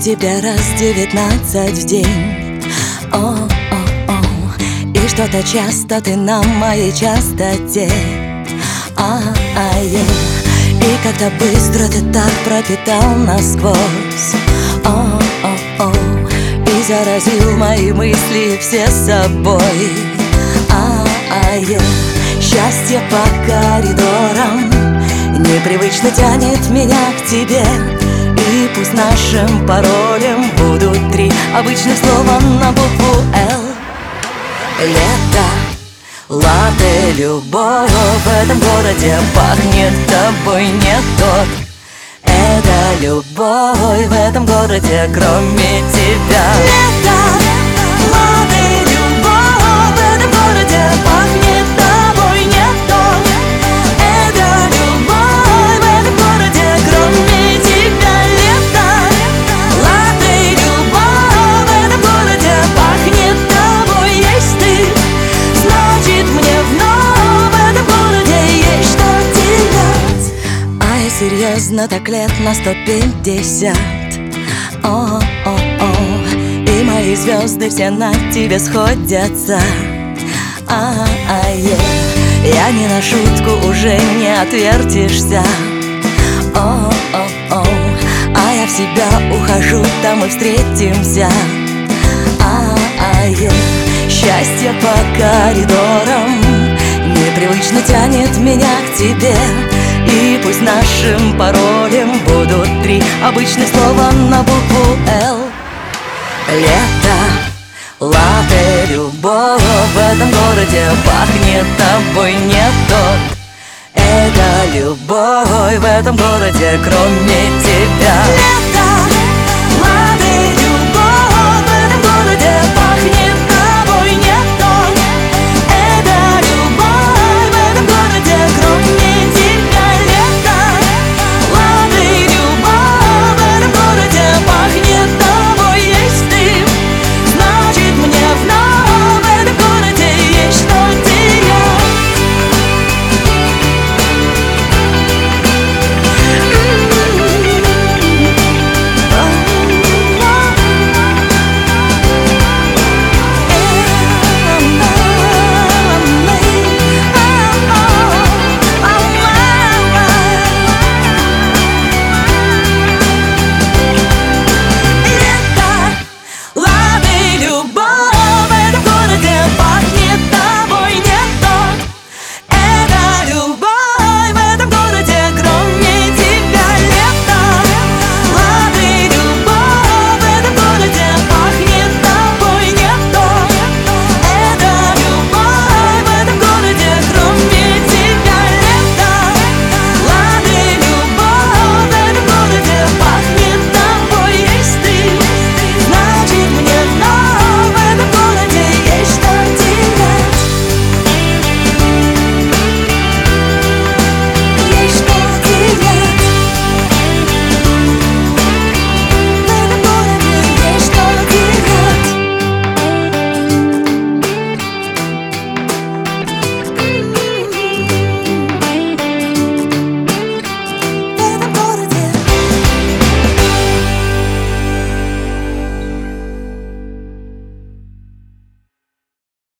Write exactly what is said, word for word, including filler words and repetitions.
тебя раз девятнадцать в день. О-о-о, и что-то часто ты на моей частоте. А-а-е, и как-то быстро ты так пропитал насквозь. О-о-о, и заразил мои мысли все собой. А-а-е, счастье по коридорам непривычно тянет меня к тебе. И пусть нашим паролем будут три обычных слова на букву «Л». Лето, латте, любовь, в этом городе пахнет тобой не тот. Это любовь в этом городе, кроме тебя. Лето, латте, любовь, в этом городе пахнет тобой не тот. Это любовь в этом городе, кроме тебя. Лето, латте, любовь, в этом городе пахнет тобой. Есть ты, значит мне вновь в этом городе есть что терять. А я серьезно так лет на сто пятьдесят. О-о-о, и мои звезды все на тебе сходятся. А-а-е, я не на шутку уже не отвертишься. О-о-о, а я в себя ухожу, там мы встретимся. А-а-е, счастье по коридорам непривычно тянет меня к тебе. И пусть нашим паролем будут три обычных слова на букву «Л». Лето, латте, любовь, в этом городе пахнет тобой не тот. Это любовь в этом городе, кроме тебя.